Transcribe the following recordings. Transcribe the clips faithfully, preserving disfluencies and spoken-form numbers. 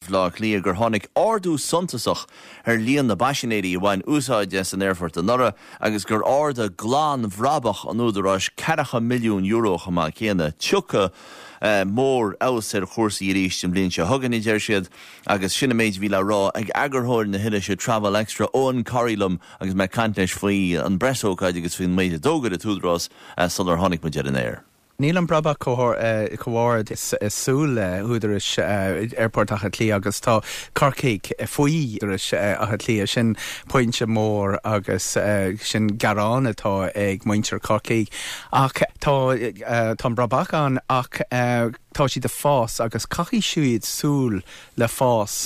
Vlog Lia gur tháinig ardú suntasach ar líon na baisinéirí i bhain úsáide san airfort an nora agus gur arda glán bhrabach an údarrás ceacha milliún euro chama chéana tucha Uh, mór aus ar chórsaí ríist an blin se thugan i ddeir siad agus sinna méid bhí le rá ag agarthóir na hiile se travel extra ón carilum agus me cantais faoi an bresócaid agus faoin méid a dógad a túdrás uh, sular tháinig muid ar an air. Níl an braba comhard is súil úidir is airport a chlí agus tá Corcaigh faoi is a chlí sin pointse mór agus sin garán atá ag muintear Corcaigh ach tá tá brabach an ach tá si de fás agus caithí siúid súil le fás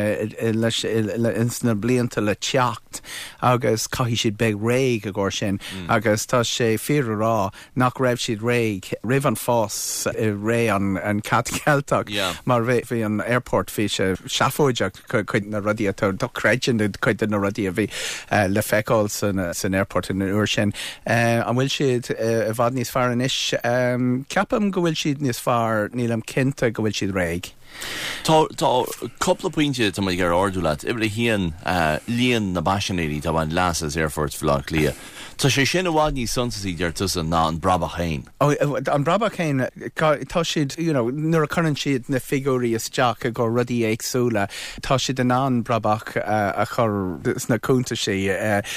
leis insna blianta le teacht agus caithí siad beg réig a gcóir sin agus tá sé fíor rá nach raibh siad réig rih an fás ré an an cat cealtach mar bhí an airport bhí se seafóideach chuid na rudí atá do creidin chuid na rudí a bhí le feicáil san san airport in uair sin an bhfuil siad a bhd níos fear an isis ceapam go bhfuil siad níos fear níl am cinnte go bhfuil siad réig. Tá coppla pointe tá mar gur ardú leat ibre híon líon na baisinéirí tá bhain leasas Airport Vlog Lia. Tá sé sin bhád ní suntasí deirtus an ná an brabach hain. Oh, an brabach hain tá siad, you know, nuair a chuann siad na figurí isteach a go rudí éagsúla, tá siad an an brabach a chur na cúnta sé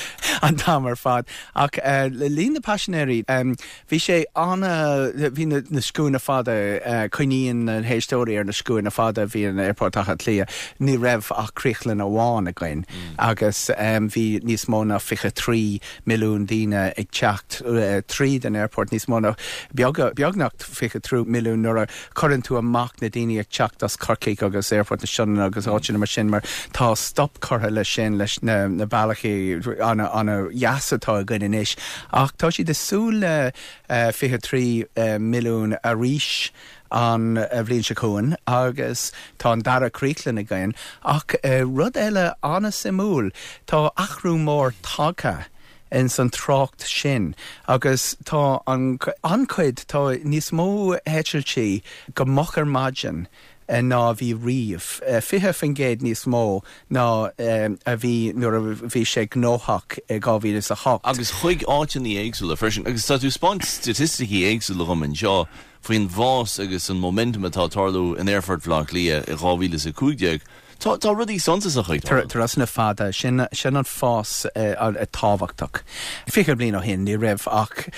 an tamar fad. Ach líon na baisinéirí, bhí sé anna, bhí na scúna fada chuiníonn na héistóirí ar na scúna fada bhí an airport a lia ní raibh ach críochlann amháin a gcuin agus bhí níos mó na fiche trí milliún dína ag teacht tríd an airport níos mó na beagnacht fiche trú milliún nuair a chuann tú amach na daoine ag teacht as Corcaigh agus airport na Sean agus áitina mar sin mar tá stop chutha le sin leis na na bailachí anna anna jaasatá a gcuin inis ach tá si de súil fiche trí milliún a ríis an uh, bhlíonn se cúin agus tá an dara críoclann a gcain ach uh, rud eile anna simúil tá achrú mór tagtha in san trácht sin agus tá an ancuid tá níos mó heitiltí go mochar maidin ná bhí riamh fithe fan géad níos mó ná a bhí nuair a bhí sé gnóthach gábhí is a hach. Agus chuig áitina éagsúla freisin agus tá tú spáint statisticí éagsúla chum an seo faoin bhás agus an momentum atá tarlú in Airport Vlog Lia i gábhíle sa cúideag. Tá tá rudí sontas a chuid. Tar as na fada sin sin an fás a táhachtach. Fichar blin ó hin ní raibh ach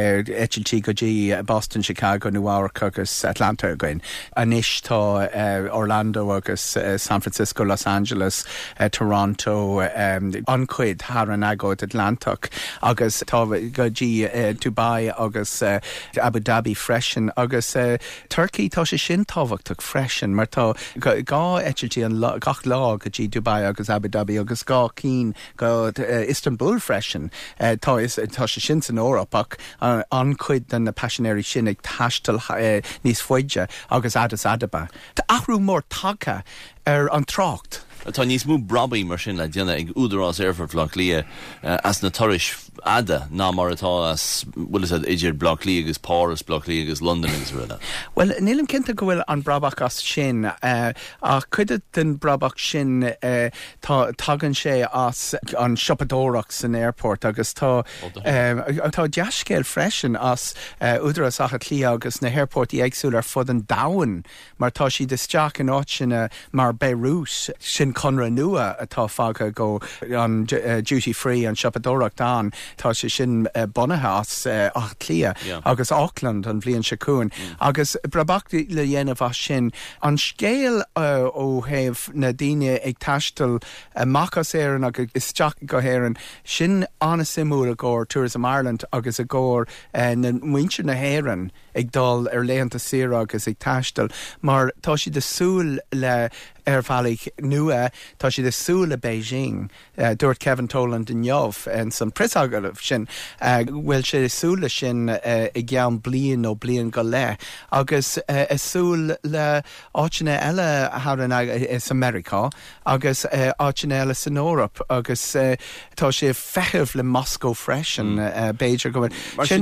H L T go dtí Boston, Chicago, New York agus Atlanta again. Anis tá Orlando agus San Francisco, Los Angeles, Toronto, ancuid thar an agóid Atlantach agus tá go dtí Dubai agus Abu Dhabi freisin agus Turkey tá sé sin táhachtach freisin mar tá gá H L T an gach lá go dtí Dubai agus Abu Dhabi agus gá cín go uh, Istanbul freisin uh, tá is tá sé sin san Órap ach uh, ancuid den na paisinéirí sin ag taistal uh, níos foiide agus Addis Ababa. Tá achrú mór tagtha ar an trácht. Tá níos mú brabaí mar sin le déanana ag údarrás Airport Vlog Lia uh, as na turais ada ná mar atá as bhfuil is idir Vlog Lia agus Páras Vlog Lia agus London agus ruile. Well, nílim cinnta go bhfuil an brabach as sin uh, a chuide den brabach sin uh, tá tagann sé as an siopadórach san airport agus tá um, tá deascéil freisin as uh, údarrás a Lia agus na airport i éagsúil ar fud an dahan mar tá si isteach an áit sinna mar Beirut sin conra nua atá fága go an uh, duty free an siopadórach dan tá sé sin uh, bonathe as uh, ach Lia yeah. agus Auckland an bblion se cún mm. agus brabach le dhéanamh sin an scéal uh, ó héamh na daine ag taistil uh, machchas éireann agus isteach go héireann sin anna simú a ggóir Tourism Ireland agus a ggóir uh, na muintir na héireann ag dal ar léanta sira agus ag taistil mar tá si de súil le ar bhalig nua tá si de súil le Beijing uh, dúirt Kevin Toland in Jobh en san prisagalh sin bhfuil uh, sé súla sin uh, i gceann blian ó blian go le agus uh, is súil le áitina eile haran is America agus uh, áitina eile san Órap agus uh, tá sé fechah le Moscow freisin mm. uh, Beiidir go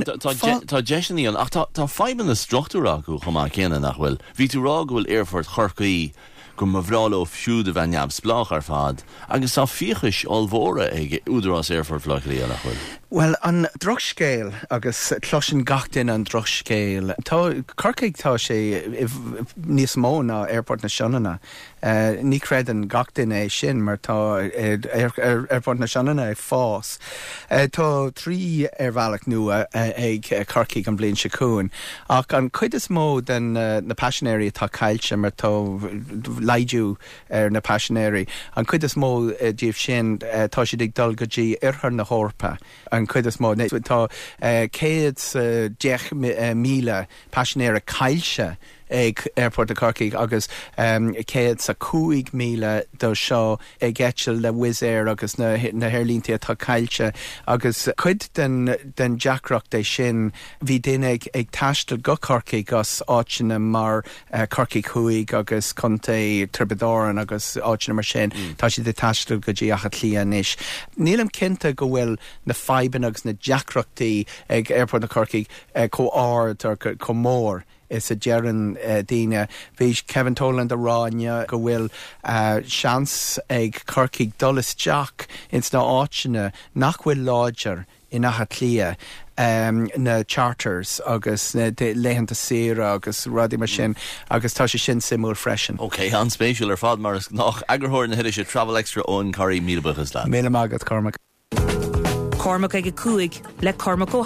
tá deisinaí an ach tá faiban na struchtúra acu chumá céanna nach bhfuil ví tú rá go bhfuil Airport Chorcaí go ma bhrála fiúd a bhainneab splách ar fad, agus tá fichas allmhóra ag údarás airfort le líana chuil. Well, an drogscéil agus closin gachtain an drogscéil, tá carcaigh tá sé níos mó ná airport na Seanana. Uh, ní cred an gachtain é sin mar tá uh, airport na Seanana ag fás. Uh, tá trí ar bhealach nua uh, ag uh, carcaigh an blion sicún. Ach an cuid is mó den uh, na passionéirí tá caiilte mar tá leidú ar na passionéirí. An cuid is mó uh, díobh sin uh, tá si ag dul go dtí irthar na hórpa. An cuid is mó tá céad deich míle passionéire caiilse ag airport a Corcaigh agus um, céad sa cúig míle do seo ag eitiil le Wizz Air agus na, na hairlínta tá caiilte agus cuid den, den deacracht é sin bhí duine ag, ag taistil go Corcaigh as áitina mar uh, Corcaigh cúig agus conta Turbadoran agus áitina mar sin mm. tá si de taistil go dtí achat líon ish. Nílam cinnta go bhfuil na faiban agus na deacrachtaí ag airport na Corcaigh uh, có áard ar có mór is a Jeran uh, Dina. Bhís Kevin Toland a ráine go bhfuil uh, seans ag Corcaigh dullas Jack ins na áitina nach bhfuil láidir in achat lia um, na charters agus na léhananta sira agus rudí mar sin agus tá sé sin simúl freisin. Ok, an spéisiúil ar fad mar nach agurthóir na hiidir sé Travel Extra ón Carí míle buchas le. Míle mágad Cormac. Cormac ag a cúig le Cormac ó